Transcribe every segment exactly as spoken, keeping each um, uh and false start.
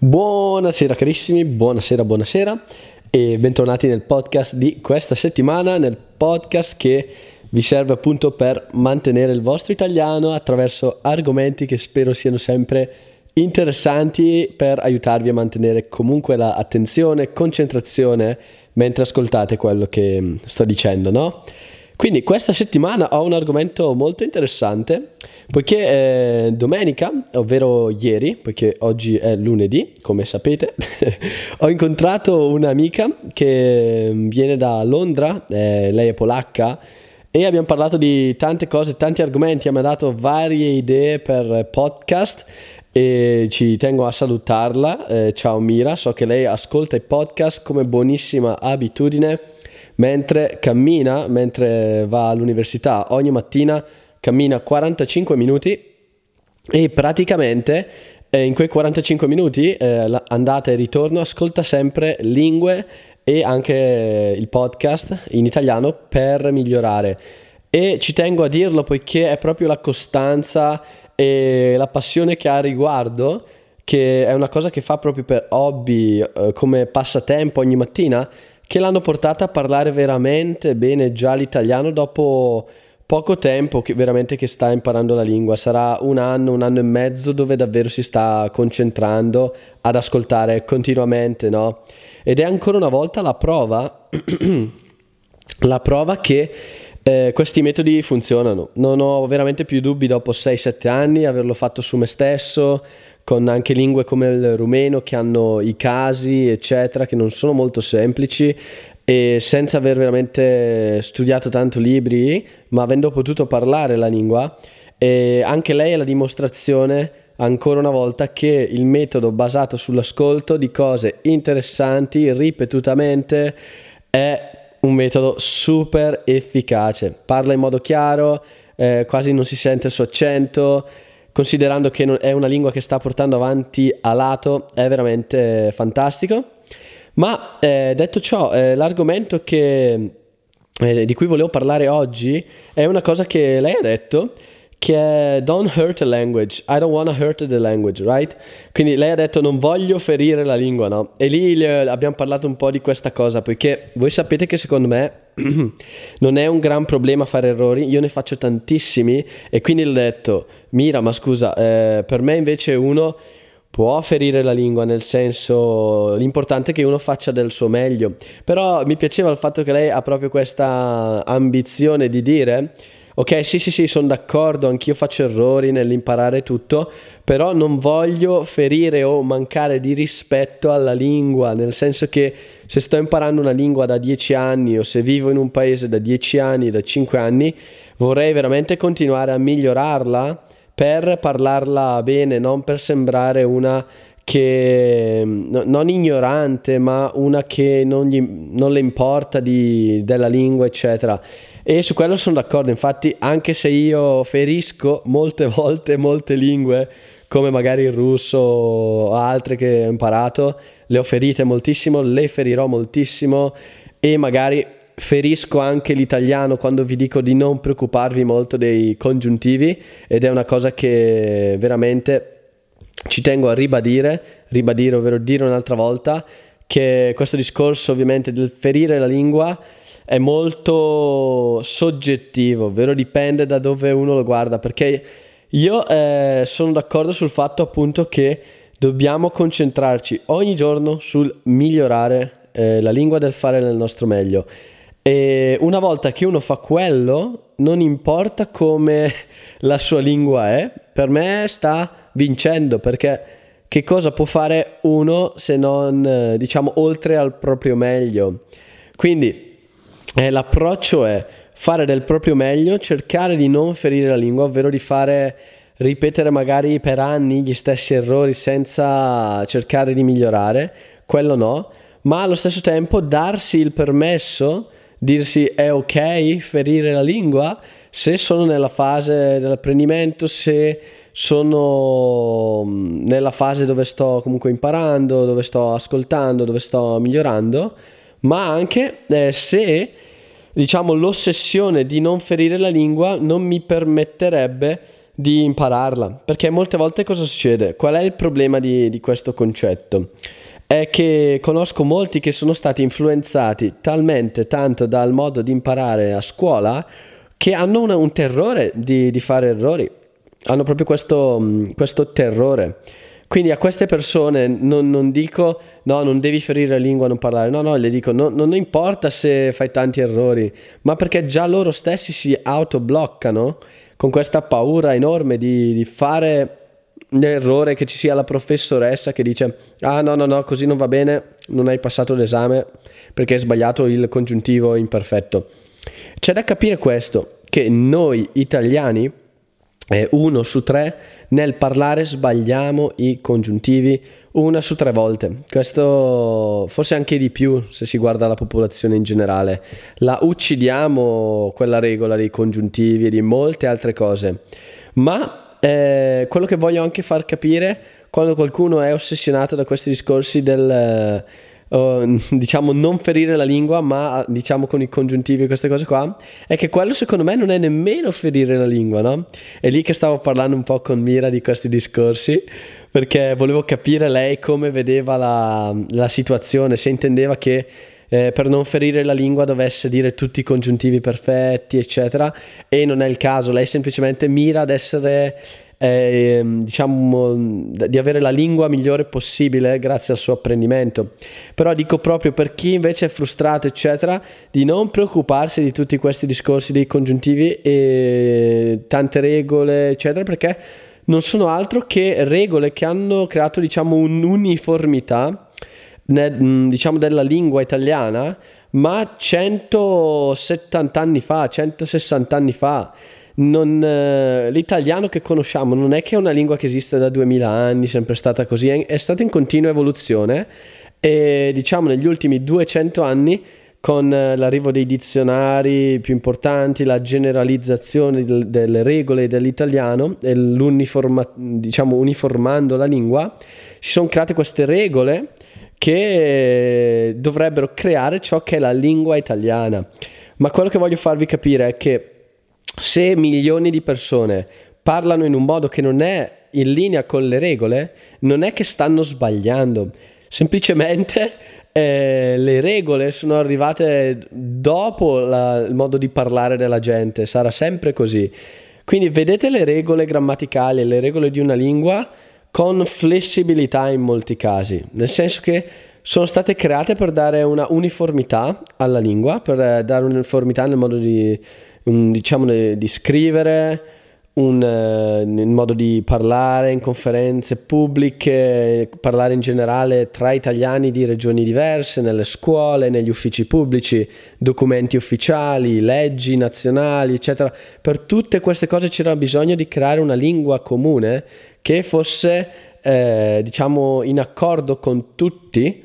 Buonasera carissimi, buonasera, buonasera e bentornati nel podcast di questa settimana, nel podcast che vi serve appunto per mantenere il vostro italiano attraverso argomenti che spero siano sempre interessanti per aiutarvi a mantenere comunque l'attenzione, concentrazione mentre ascoltate quello che sto dicendo, no? Quindi questa settimana ho un argomento molto interessante, poiché eh, domenica, ovvero ieri, poiché oggi è lunedì, come sapete, ho incontrato un'amica che viene da Londra, eh, lei è polacca, e abbiamo parlato di tante cose, tanti argomenti, mi ha dato varie idee per podcast e ci tengo a salutarla. Eh, ciao Mira, so che lei ascolta i podcast come buonissima abitudine. Mentre cammina, mentre va all'università, ogni mattina cammina quarantacinque minuti e praticamente eh, in quei quarantacinque minuti, eh, andata e ritorno, ascolta sempre lingue e anche il podcast in italiano per migliorare. E ci tengo a dirlo poiché è proprio la costanza e la passione che ha a riguardo, che è una cosa che fa proprio per hobby, eh, come passatempo ogni mattina, che l'hanno portata a parlare veramente bene già l'italiano dopo poco tempo che veramente che sta imparando la lingua. Sarà un anno, un anno e mezzo dove davvero si sta concentrando ad ascoltare continuamente, no? Ed è ancora una volta la prova, la prova che eh, questi metodi funzionano. Non ho veramente più dubbi dopo sei sette anni, averlo fatto su me stesso, con anche lingue come il rumeno che hanno i casi eccetera, che non sono molto semplici, e senza aver veramente studiato tanto libri, ma avendo potuto parlare la lingua. E anche lei è la dimostrazione ancora una volta che il metodo basato sull'ascolto di cose interessanti ripetutamente è un metodo super efficace. Parla in modo chiaro, eh, quasi non si sente il suo accento, considerando che è una lingua che sta portando avanti a lato, è veramente fantastico. Ma eh, detto ciò, eh, l'argomento che, eh, di cui volevo parlare oggi è una cosa che lei ha detto, che è don't hurt the language, I don't wanna hurt the language, right? Quindi lei ha detto non voglio ferire la lingua, no? E lì le, abbiamo parlato un po' di questa cosa, perché voi sapete che secondo me non è un gran problema fare errori, io ne faccio tantissimi, e quindi le ho detto Mira, ma scusa, eh, per me invece uno può ferire la lingua, nel senso, l'importante è che uno faccia del suo meglio. Però mi piaceva il fatto che lei ha proprio questa ambizione di dire ok, sì sì sì, sono d'accordo, anch'io faccio errori nell'imparare tutto, però non voglio ferire o mancare di rispetto alla lingua, nel senso che se sto imparando una lingua da dieci anni o se vivo in un paese da dieci anni, da cinque anni, vorrei veramente continuare a migliorarla per parlarla bene, non per sembrare una che no, non ignorante, ma una che non, gli, non le importa di, della lingua, eccetera. E su quello sono d'accordo. Infatti, anche se io ferisco molte volte molte lingue, come magari il russo o altre che ho imparato, le ho ferite moltissimo, le ferirò moltissimo, e magari ferisco anche l'italiano quando vi dico di non preoccuparvi molto dei congiuntivi, ed è una cosa che veramente ci tengo a ribadire, ribadire ovvero dire un'altra volta, che questo discorso ovviamente del ferire la lingua è molto soggettivo, ovvero dipende da dove uno lo guarda, perché io eh, sono d'accordo sul fatto appunto che dobbiamo concentrarci ogni giorno sul migliorare eh, la lingua, del fare del nostro meglio. E una volta che uno fa quello, non importa come la sua lingua è, per me sta vincendo, perché che cosa può fare uno se non, eh, diciamo, oltre al proprio meglio? Quindi eh, l'approccio è fare del proprio meglio, cercare di non ferire la lingua, ovvero di fare ripetere magari per anni gli stessi errori senza cercare di migliorare, quello no, ma allo stesso tempo darsi il permesso, dirsi è ok ferire la lingua se sono nella fase dell'apprendimento, se sono nella fase dove sto comunque imparando, dove sto ascoltando, dove sto migliorando, ma anche eh, se diciamo l'ossessione di non ferire la lingua non mi permetterebbe di impararla, perché molte volte cosa succede? Qual è il problema di, di questo concetto? È che conosco molti che sono stati influenzati talmente tanto dal modo di imparare a scuola che hanno una- un terrore di, di fare errori, hanno proprio questo, mh, questo terrore. Quindi a queste persone non, non dico no, non devi ferire la lingua, non parlare, no, no, le dico no, non importa se fai tanti errori, ma perché già loro stessi si autobloccano con questa paura enorme di, di fare l'errore, che ci sia la professoressa che dice ah no, no, no, così non va bene, non hai passato l'esame perché hai sbagliato il congiuntivo imperfetto. C'è da capire questo, che noi italiani, eh, uno su tre, nel parlare sbagliamo i congiuntivi una su tre volte. Questo forse anche di più se si guarda la popolazione in generale. La uccidiamo quella regola dei congiuntivi e di molte altre cose. Ma eh, quello che voglio anche far capire, quando qualcuno è ossessionato da questi discorsi del eh, oh, diciamo non ferire la lingua, ma diciamo con i congiuntivi e queste cose qua, è che quello secondo me non è nemmeno ferire la lingua, no? È lì che stavo parlando un po' con Mira di questi discorsi, perché volevo capire lei come vedeva la, la situazione, se intendeva che eh, per non ferire la lingua dovesse dire tutti i congiuntivi perfetti, eccetera, e non è il caso. Lei semplicemente mira ad essere eh, diciamo di avere la lingua migliore possibile grazie al suo apprendimento. Però dico proprio per chi invece è frustrato, eccetera, di non preoccuparsi di tutti questi discorsi dei congiuntivi e tante regole, eccetera, perché non sono altro che regole che hanno creato, diciamo, un'uniformità nel, diciamo, della lingua italiana, ma centosettanta anni fa, centosessanta anni fa. Non, eh, l'italiano che conosciamo non è che è una lingua che esiste da duemila anni, sempre stata così, è, è stata in continua evoluzione e diciamo negli ultimi duecento anni, con eh, l'arrivo dei dizionari più importanti, la generalizzazione del- delle regole dell'italiano e l'uniforma, diciamo uniformando la lingua, si sono create queste regole che eh, dovrebbero creare ciò che è la lingua italiana. Ma quello che voglio farvi capire è che se milioni di persone parlano in un modo che non è in linea con le regole, non è che stanno sbagliando, semplicemente eh, le regole sono arrivate dopo la- il modo di parlare della gente, sarà sempre così. Quindi vedete le regole grammaticali e le regole di una lingua con flessibilità in molti casi, nel senso che sono state create per dare una uniformità alla lingua, per eh, dare un'uniformità nel modo di, mm, diciamo, di di scrivere, un, eh, nel modo di parlare in conferenze pubbliche, parlare in generale tra italiani di regioni diverse, nelle scuole, negli uffici pubblici, documenti ufficiali, leggi nazionali, eccetera. Per tutte queste cose c'era bisogno di creare una lingua comune che fosse, eh, diciamo, in accordo con tutti.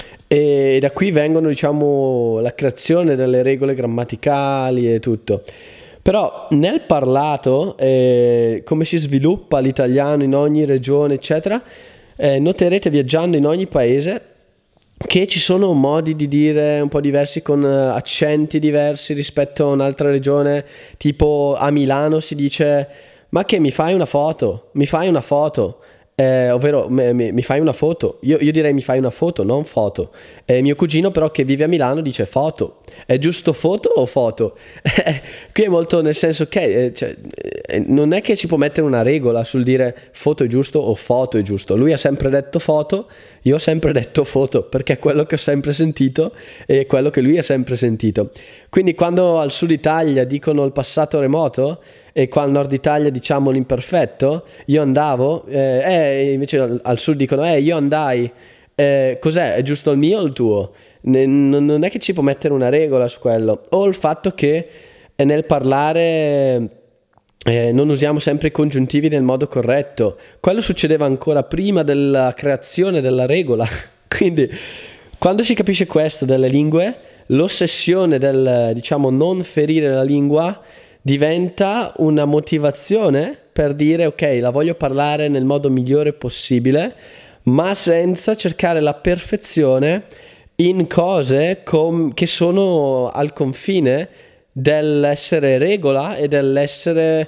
E da qui vengono, diciamo, la creazione delle regole grammaticali e tutto. Però nel parlato, eh, come si sviluppa l'italiano in ogni regione, eccetera, eh, noterete viaggiando in ogni paese che ci sono modi di dire un po' diversi, con eh, accenti diversi rispetto a un'altra regione. Tipo a Milano si dice ma che mi fai una foto? Mi fai una foto? Eh, ovvero mi, mi- mi fai una foto? Io, io direi mi fai una foto, non foto. E mio cugino però che vive a Milano dice foto. È giusto foto o foto? Qui è molto nel senso che eh, cioè, eh, non è che si può mettere una regola sul dire foto è giusto o foto è giusto. Lui ha sempre detto foto, io ho sempre detto foto, perché è quello che ho sempre sentito e quello che lui ha sempre sentito. Quindi quando al sud Italia dicono il passato remoto e qua al nord Italia diciamo l'imperfetto, io andavo, eh, eh, invece al, al sud dicono eh, io andai, eh, cos'è? È giusto il mio o il tuo? Ne- non non è che ci può mettere una regola su quello. O il fatto che eh, nel parlare eh, non usiamo sempre i congiuntivi nel modo corretto. Quello succedeva ancora prima della creazione della regola. Quindi, quando si capisce questo delle lingue, l'ossessione del, diciamo, non ferire la lingua diventa una motivazione per dire ok, la voglio parlare nel modo migliore possibile, ma senza cercare la perfezione in cose com- che sono al confine dell'essere regola e dell'essere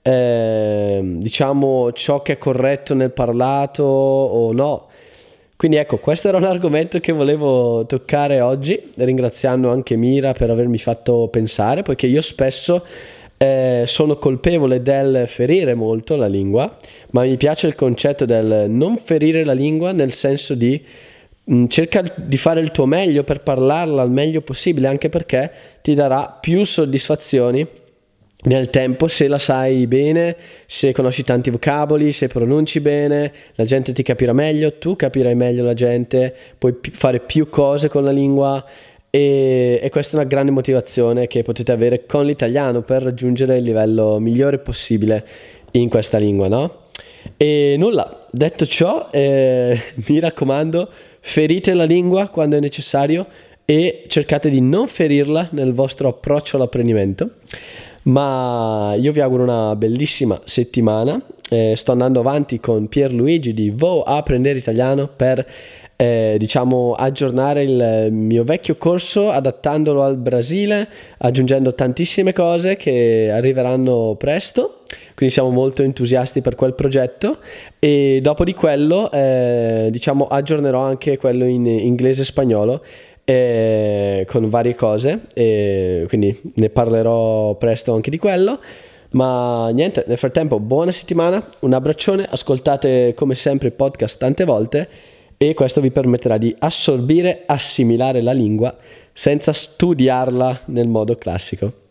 eh, diciamo ciò che è corretto nel parlato o no. Quindi ecco, questo era un argomento che volevo toccare oggi, ringraziando anche Mira per avermi fatto pensare, poiché io spesso eh, sono colpevole del ferire molto la lingua, ma mi piace il concetto del non ferire la lingua, nel senso di mh, cerca di fare il tuo meglio per parlarla al meglio possibile, anche perché ti darà più soddisfazioni nel tempo se la sai bene, se conosci tanti vocaboli, se pronunci bene, la gente ti capirà meglio, tu capirai meglio la gente, puoi pi- fare più cose con la lingua e, e questa è una grande motivazione che potete avere con l'italiano per raggiungere il livello migliore possibile in questa lingua, no? E nulla, detto ciò, eh, mi raccomando, ferite la lingua quando è necessario e cercate di non ferirla nel vostro approccio all'apprendimento. Ma io vi auguro una bellissima settimana, eh, sto andando avanti con Pierluigi di Vo Apprendere Italiano per eh, diciamo aggiornare il mio vecchio corso adattandolo al Brasile, aggiungendo tantissime cose che arriveranno presto, quindi siamo molto entusiasti per quel progetto e dopo di quello eh, diciamo aggiornerò anche quello in inglese e spagnolo e con varie cose e quindi ne parlerò presto anche di quello. Ma niente, nel frattempo buona settimana, un abbraccione, ascoltate come sempre il podcast tante volte e questo vi permetterà di assorbire, assimilare la lingua senza studiarla nel modo classico.